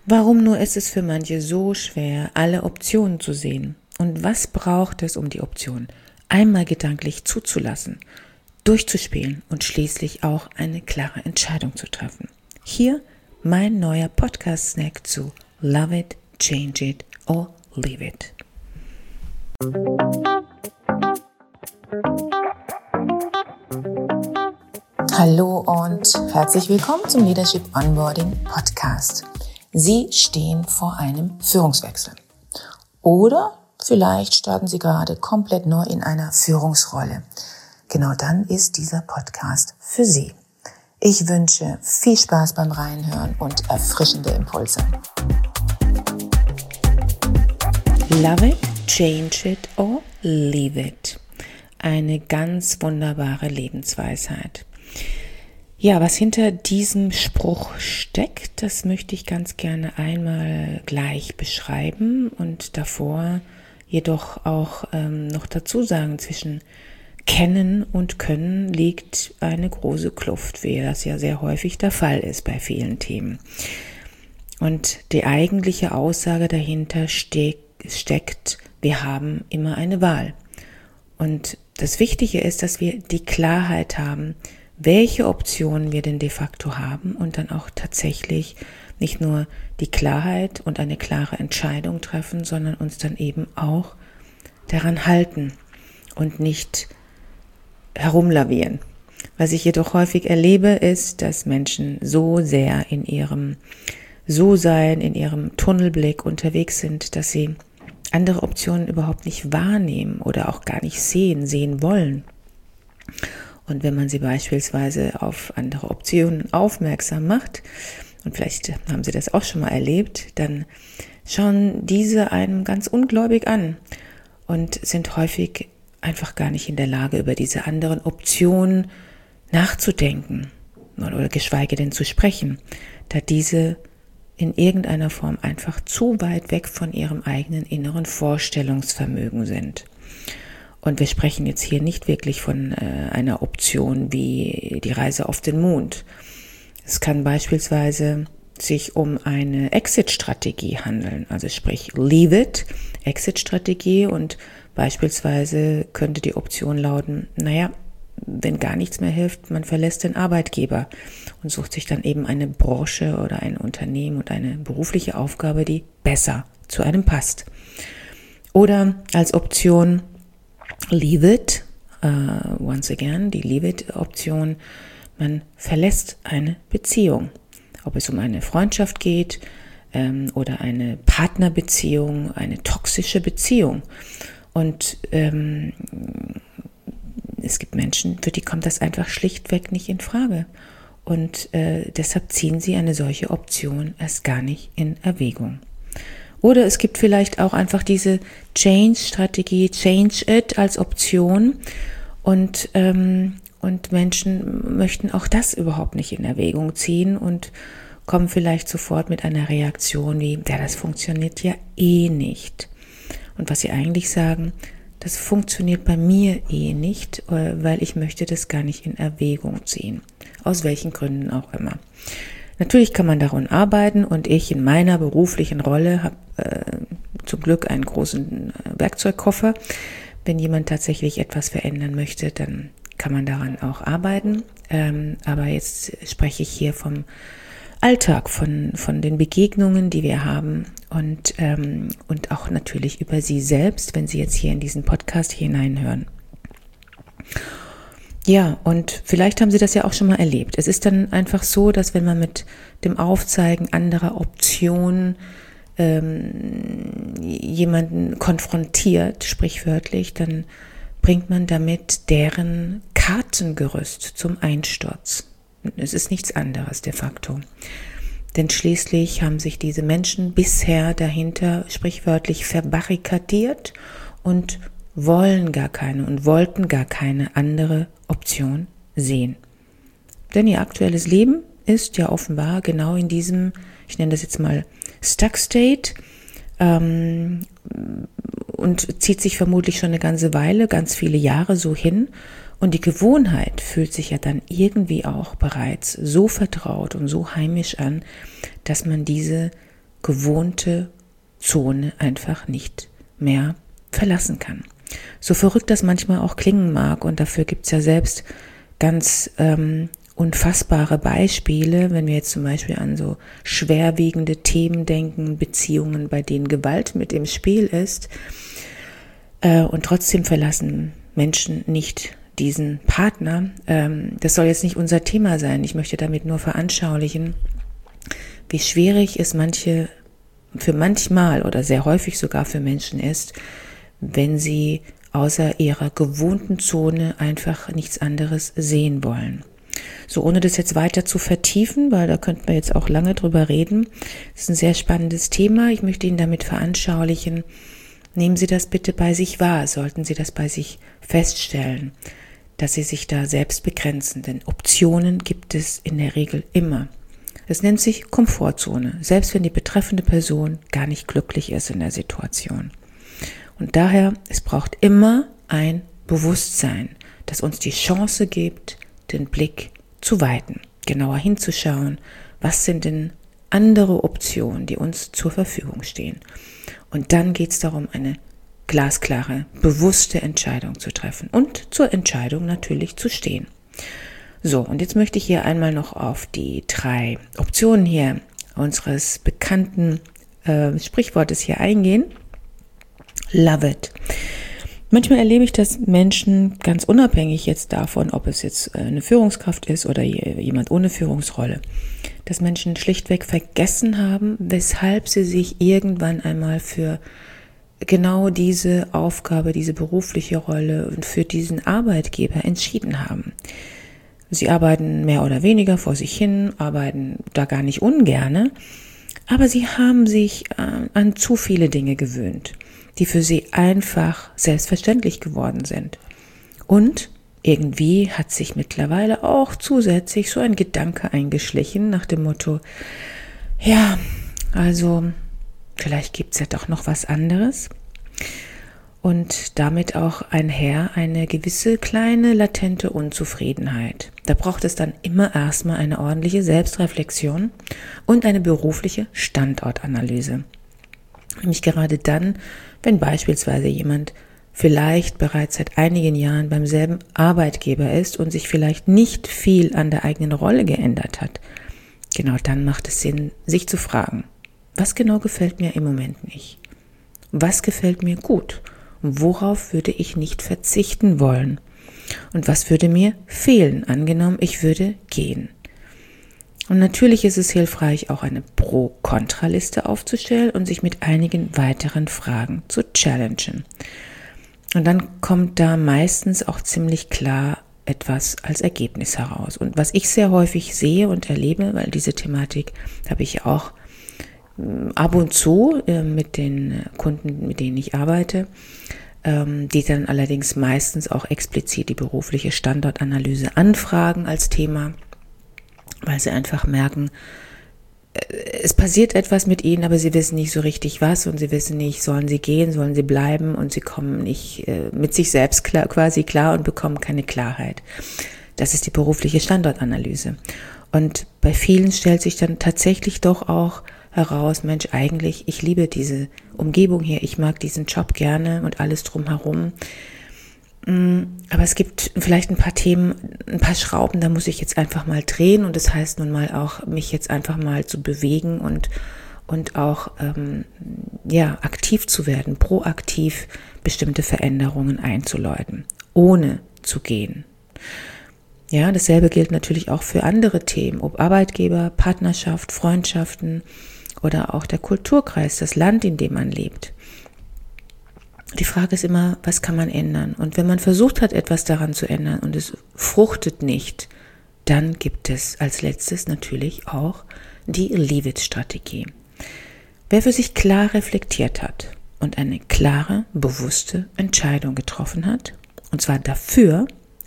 Warum nur ist es für manche so schwer, alle Optionen zu sehen? Und was braucht es, um die Option einmal gedanklich zuzulassen, durchzuspielen und schließlich auch eine klare Entscheidung zu treffen? Hier mein neuer Podcast-Snack zu Love It, Change It or Leave It. Hallo und herzlich willkommen zum Leadership Onboarding Podcast. Sie stehen vor einem Führungswechsel. Oder vielleicht starten Sie gerade komplett neu in einer Führungsrolle. Genau dann ist dieser Podcast für Sie. Ich wünsche viel Spaß beim Reinhören und erfrischende Impulse. Love it, change it or leave it. Eine ganz wunderbare Lebensweisheit. Ja, was hinter diesem Spruch steckt, das möchte ich ganz gerne einmal gleich beschreiben und davor jedoch auch noch dazu sagen, zwischen Kennen und Können liegt eine große Kluft, wie das ja sehr häufig der Fall ist bei vielen Themen. Und die eigentliche Aussage dahinter steckt, wir haben immer eine Wahl. Und das Wichtige ist, dass wir die Klarheit haben, welche Optionen wir denn de facto haben und dann auch tatsächlich nicht nur die Klarheit und eine klare Entscheidung treffen, sondern uns dann eben auch daran halten und nicht herumlavieren. Was ich jedoch häufig erlebe, ist, dass Menschen so sehr in ihrem So-Sein, in ihrem Tunnelblick unterwegs sind, dass sie andere Optionen überhaupt nicht wahrnehmen oder auch gar nicht sehen wollen. Und wenn man sie beispielsweise auf andere Optionen aufmerksam macht, und vielleicht haben Sie das auch schon mal erlebt, dann schauen diese einem ganz ungläubig an und sind häufig einfach gar nicht in der Lage, über diese anderen Optionen nachzudenken oder geschweige denn zu sprechen, da diese in irgendeiner Form einfach zu weit weg von ihrem eigenen inneren Vorstellungsvermögen sind. Und wir sprechen jetzt hier nicht wirklich von einer Option wie die Reise auf den Mond. Es kann beispielsweise sich um eine Exit-Strategie handeln, also sprich Leave it, Exit-Strategie, und beispielsweise könnte die Option lauten, wenn gar nichts mehr hilft, man verlässt den Arbeitgeber und sucht sich dann eben eine Branche oder ein Unternehmen und eine berufliche Aufgabe, die besser zu einem passt. Oder als Option Leave it, once again, die Leave it Option, man verlässt eine Beziehung. Ob es um eine Freundschaft geht oder eine Partnerbeziehung, eine toxische Beziehung. Und es gibt Menschen, für die kommt das einfach schlichtweg nicht in Frage. Und deshalb ziehen sie eine solche Option erst gar nicht in Erwägung. Oder es gibt vielleicht auch einfach diese Change-Strategie, Change It als Option, und Menschen möchten auch das überhaupt nicht in Erwägung ziehen und kommen vielleicht sofort mit einer Reaktion wie, das funktioniert ja eh nicht. Und was sie eigentlich sagen, das funktioniert bei mir eh nicht, weil ich möchte das gar nicht in Erwägung ziehen. Aus welchen Gründen auch immer. Natürlich kann man daran arbeiten, und ich in meiner beruflichen Rolle habe zum Glück einen großen Werkzeugkoffer. Wenn jemand tatsächlich etwas verändern möchte, dann kann man daran auch arbeiten. Aber jetzt spreche ich hier vom Alltag, von den Begegnungen, die wir haben, und auch natürlich über Sie selbst, wenn Sie jetzt hier in diesen Podcast hineinhören. Ja, und vielleicht haben Sie das ja auch schon mal erlebt. Es ist dann einfach so, dass wenn man mit dem Aufzeigen anderer Optionen jemanden konfrontiert, sprichwörtlich, dann bringt man damit deren Kartengerüst zum Einsturz. Es ist nichts anderes de facto. Denn schließlich haben sich diese Menschen bisher dahinter sprichwörtlich verbarrikadiert und wollten gar keine andere Option sehen. Denn ihr aktuelles Leben ist ja offenbar genau in diesem, ich nenne das jetzt mal Stuck State, und zieht sich vermutlich schon eine ganze Weile, ganz viele Jahre so hin. Und die Gewohnheit fühlt sich ja dann irgendwie auch bereits so vertraut und so heimisch an, dass man diese gewohnte Zone einfach nicht mehr verlassen kann. So verrückt das manchmal auch klingen mag, und dafür gibt es ja selbst ganz unfassbare Beispiele, wenn wir jetzt zum Beispiel an so schwerwiegende Themen denken, Beziehungen, bei denen Gewalt mit im Spiel ist, und trotzdem verlassen Menschen nicht diesen Partner. Das soll jetzt nicht unser Thema sein. Ich möchte damit nur veranschaulichen, wie schwierig es für manchmal oder sehr häufig sogar für Menschen ist, wenn sie außer ihrer gewohnten Zone einfach nichts anderes sehen wollen. So, ohne das jetzt weiter zu vertiefen, weil da könnten wir jetzt auch lange drüber reden. Das ist ein sehr spannendes Thema. Ich möchte Ihnen damit veranschaulichen, nehmen Sie das bitte bei sich wahr, sollten Sie das bei sich feststellen, dass Sie sich da selbst begrenzen, denn Optionen gibt es in der Regel immer. Es nennt sich Komfortzone, selbst wenn die betreffende Person gar nicht glücklich ist in der Situation. Und daher, es braucht immer ein Bewusstsein, das uns die Chance gibt, den Blick zu weiten, genauer hinzuschauen, was sind denn andere Optionen, die uns zur Verfügung stehen. Und dann geht es darum, eine glasklare, bewusste Entscheidung zu treffen und zur Entscheidung natürlich zu stehen. So, und jetzt möchte ich hier einmal noch auf die 3 Optionen hier unseres bekannten Sprichwortes hier eingehen. Love it. Manchmal erlebe ich, dass Menschen ganz unabhängig jetzt davon, ob es jetzt eine Führungskraft ist oder jemand ohne Führungsrolle, dass Menschen schlichtweg vergessen haben, weshalb sie sich irgendwann einmal für genau diese Aufgabe, diese berufliche Rolle und für diesen Arbeitgeber entschieden haben. Sie arbeiten mehr oder weniger vor sich hin, arbeiten da gar nicht ungerne, aber sie haben sich an zu viele Dinge gewöhnt, die für sie einfach selbstverständlich geworden sind. Und irgendwie hat sich mittlerweile auch zusätzlich so ein Gedanke eingeschlichen nach dem Motto, ja, also vielleicht gibt's ja doch noch was anderes. Und damit auch einher eine gewisse kleine latente Unzufriedenheit. Da braucht es dann immer erstmal eine ordentliche Selbstreflexion und eine berufliche Standortanalyse. Nämlich gerade dann, wenn beispielsweise jemand vielleicht bereits seit einigen Jahren beim selben Arbeitgeber ist und sich vielleicht nicht viel an der eigenen Rolle geändert hat. Genau dann macht es Sinn, sich zu fragen, was genau gefällt mir im Moment nicht? Was gefällt mir gut? Und worauf würde ich nicht verzichten wollen? Und was würde mir fehlen, angenommen, ich würde gehen? Und natürlich ist es hilfreich, auch eine Pro-Kontra-Liste aufzustellen und sich mit einigen weiteren Fragen zu challengen. Und dann kommt da meistens auch ziemlich klar etwas als Ergebnis heraus. Und was ich sehr häufig sehe und erlebe, weil diese Thematik habe ich auch ab und zu mit den Kunden, mit denen ich arbeite, die dann allerdings meistens auch explizit die berufliche Standortanalyse anfragen als Thema, weil sie einfach merken, es passiert etwas mit ihnen, aber sie wissen nicht so richtig was und sie wissen nicht, sollen sie gehen, sollen sie bleiben, und sie kommen nicht mit sich selbst quasi klar und bekommen keine Klarheit. Das ist die berufliche Standortanalyse. Und bei vielen stellt sich dann tatsächlich doch auch heraus, Mensch, eigentlich, ich liebe diese Umgebung hier, ich mag diesen Job gerne und alles drumherum. Aber es gibt vielleicht ein paar Themen, ein paar Schrauben, da muss ich jetzt einfach mal drehen, und das heißt nun mal auch, mich jetzt einfach mal zu bewegen und auch aktiv zu werden, proaktiv bestimmte Veränderungen einzuläuten, ohne zu gehen. Ja, dasselbe gilt natürlich auch für andere Themen, ob Arbeitgeber, Partnerschaft, Freundschaften oder auch der Kulturkreis, das Land, in dem man lebt. Die Frage ist immer, was kann man ändern? Und wenn man versucht hat, etwas daran zu ändern und es fruchtet nicht, dann gibt es als letztes natürlich auch die Leave-it-Strategie. Wer für sich klar reflektiert hat und eine klare, bewusste Entscheidung getroffen hat, und zwar dafür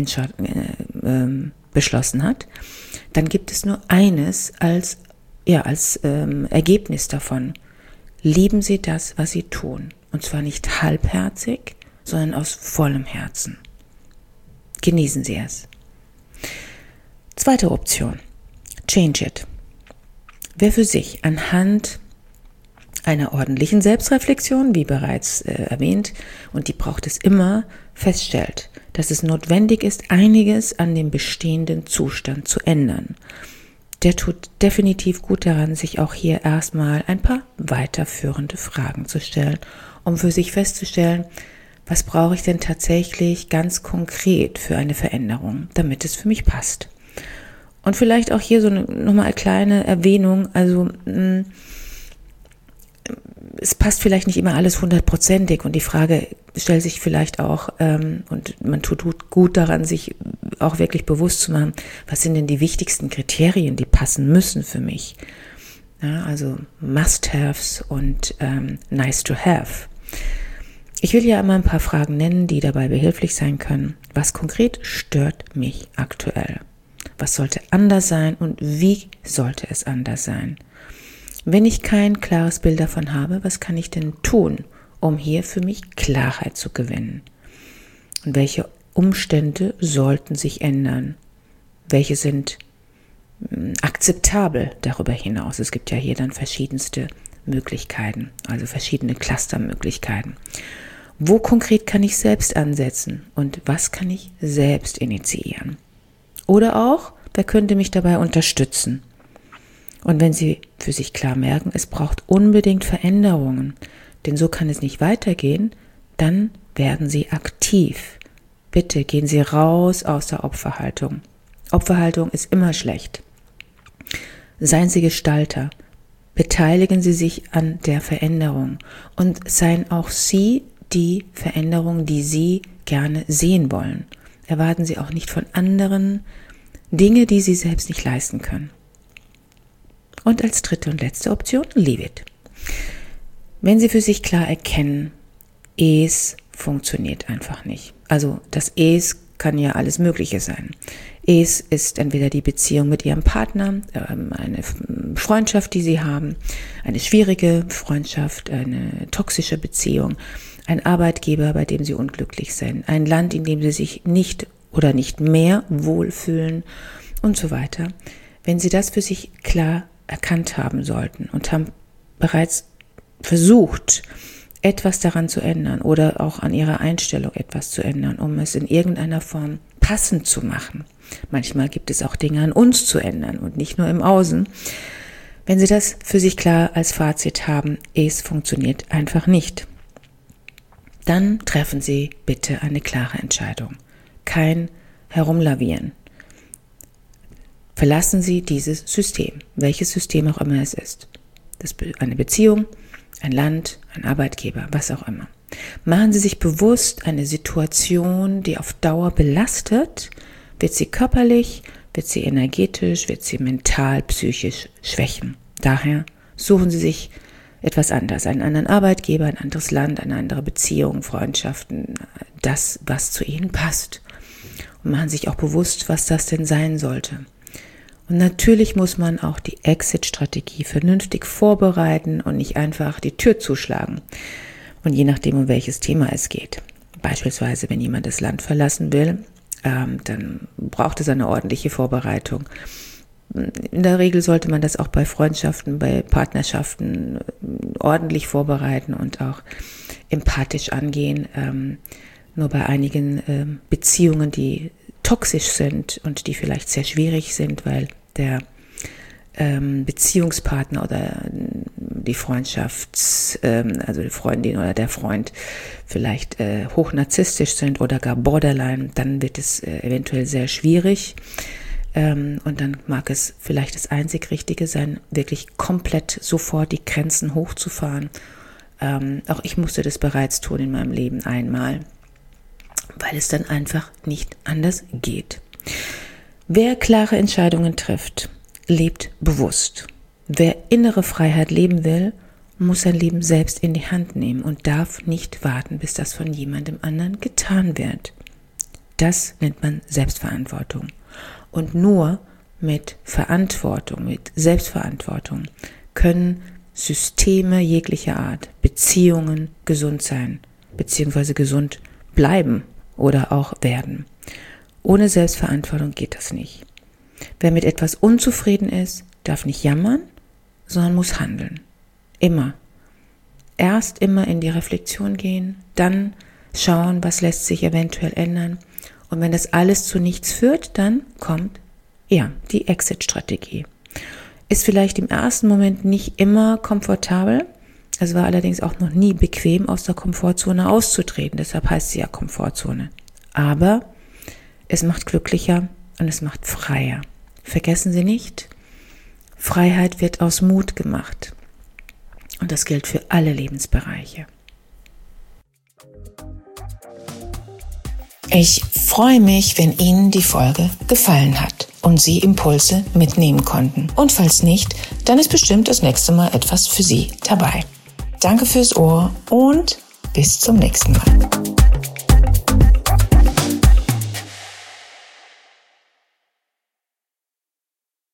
beschlossen hat, dann gibt es nur eines als Ergebnis davon. Lieben Sie das, was Sie tun. Und zwar nicht halbherzig, sondern aus vollem Herzen. Genießen Sie es. Zweite Option. Change it. Wer für sich anhand einer ordentlichen Selbstreflexion, wie bereits erwähnt, und die braucht es immer, feststellt, dass es notwendig ist, einiges an dem bestehenden Zustand zu ändern. Der tut definitiv gut daran, sich auch hier erstmal ein paar weiterführende Fragen zu stellen, um für sich festzustellen, was brauche ich denn tatsächlich ganz konkret für eine Veränderung, damit es für mich passt. Und vielleicht auch hier so nochmal eine kleine Erwähnung, also es passt vielleicht nicht immer alles 100%ig und die Frage stellt sich vielleicht auch, und man tut gut daran, sich auch wirklich bewusst zu machen, was sind denn die wichtigsten Kriterien, die passen müssen für mich. Ja, also Must-Haves und Nice to Have. Ich will ja immer ein paar Fragen nennen, die dabei behilflich sein können. Was konkret stört mich aktuell? Was sollte anders sein und wie sollte es anders sein? Wenn ich kein klares Bild davon habe, was kann ich denn tun, um hier für mich Klarheit zu gewinnen? Und welche Umstände sollten sich ändern? Welche sind akzeptabel darüber hinaus? Es gibt ja hier dann verschiedenste Möglichkeiten, also verschiedene Clustermöglichkeiten. Wo konkret kann ich selbst ansetzen und was kann ich selbst initiieren? Oder auch, wer könnte mich dabei unterstützen? Und wenn Sie für sich klar merken, es braucht unbedingt Veränderungen, denn so kann es nicht weitergehen, dann werden Sie aktiv. Bitte gehen Sie raus aus der Opferhaltung. Opferhaltung ist immer schlecht. Seien Sie Gestalter. Beteiligen Sie sich an der Veränderung und seien auch Sie die Veränderung, die Sie gerne sehen wollen. Erwarten Sie auch nicht von anderen Dinge, die Sie selbst nicht leisten können. Und als dritte und letzte Option, leave it. Wenn Sie für sich klar erkennen, es funktioniert einfach nicht. Also das Es kann ja alles Mögliche sein. Es ist entweder die Beziehung mit Ihrem Partner, eine Freundschaft, die Sie haben, eine schwierige Freundschaft, eine toxische Beziehung, ein Arbeitgeber, bei dem Sie unglücklich sind, ein Land, in dem Sie sich nicht oder nicht mehr wohlfühlen und so weiter. Wenn Sie das für sich klar erkannt haben sollten und haben bereits versucht, etwas daran zu ändern oder auch an Ihrer Einstellung etwas zu ändern, um es in irgendeiner Form passend zu machen. Manchmal gibt es auch Dinge an uns zu ändern und nicht nur im Außen. Wenn Sie das für sich klar als Fazit haben, es funktioniert einfach nicht, dann treffen Sie bitte eine klare Entscheidung. Kein Herumlavieren. Verlassen Sie dieses System, welches System auch immer es ist. Das ist eine Beziehung, ein Land, ein Arbeitgeber, was auch immer. Machen Sie sich bewusst, eine Situation, die auf Dauer belastet, wird sie körperlich, wird sie energetisch, wird sie mental, psychisch schwächen. Daher suchen Sie sich etwas anderes, einen anderen Arbeitgeber, ein anderes Land, eine andere Beziehung, Freundschaften, das, was zu Ihnen passt. Und machen sich auch bewusst, was das denn sein sollte. Und natürlich muss man auch die Exit-Strategie vernünftig vorbereiten und nicht einfach die Tür zuschlagen. Und je nachdem, um welches Thema es geht. Beispielsweise, wenn jemand das Land verlassen will, dann braucht es eine ordentliche Vorbereitung. In der Regel sollte man das auch bei Freundschaften, bei Partnerschaften ordentlich vorbereiten und auch empathisch angehen. Nur bei einigen Beziehungen, die toxisch sind und die vielleicht sehr schwierig sind, weil der Beziehungspartner oder die also die Freundin oder der Freund vielleicht hochnarzisstisch sind oder gar borderline, dann wird es eventuell sehr schwierig. Und dann mag es vielleicht das einzig Richtige sein, wirklich komplett sofort die Grenzen hochzufahren. Auch ich musste das bereits tun in meinem Leben einmal, weil es dann einfach nicht anders geht. Wer klare Entscheidungen trifft, lebt bewusst. Wer innere Freiheit leben will, muss sein Leben selbst in die Hand nehmen und darf nicht warten, bis das von jemandem anderen getan wird. Das nennt man Selbstverantwortung. Und nur mit Verantwortung, mit Selbstverantwortung können Systeme jeglicher Art, Beziehungen gesund sein, beziehungsweise gesund bleiben oder auch werden. Ohne Selbstverantwortung geht das nicht. Wer mit etwas unzufrieden ist, darf nicht jammern, sondern muss handeln. Immer. erst immer in die Reflexion gehen, dann schauen, was lässt sich eventuell ändern. Und wenn das alles zu nichts führt, dann kommt die Exit-Strategie. Ist vielleicht im ersten Moment nicht immer komfortabel. Es war allerdings auch noch nie bequem, aus der Komfortzone auszutreten. Deshalb heißt sie ja Komfortzone. Aber es macht glücklicher und es macht freier. Vergessen Sie nicht, Freiheit wird aus Mut gemacht. Und das gilt für alle Lebensbereiche. Ich freue mich, wenn Ihnen die Folge gefallen hat und Sie Impulse mitnehmen konnten. Und falls nicht, dann ist bestimmt das nächste Mal etwas für Sie dabei. Danke fürs Ohr und bis zum nächsten Mal.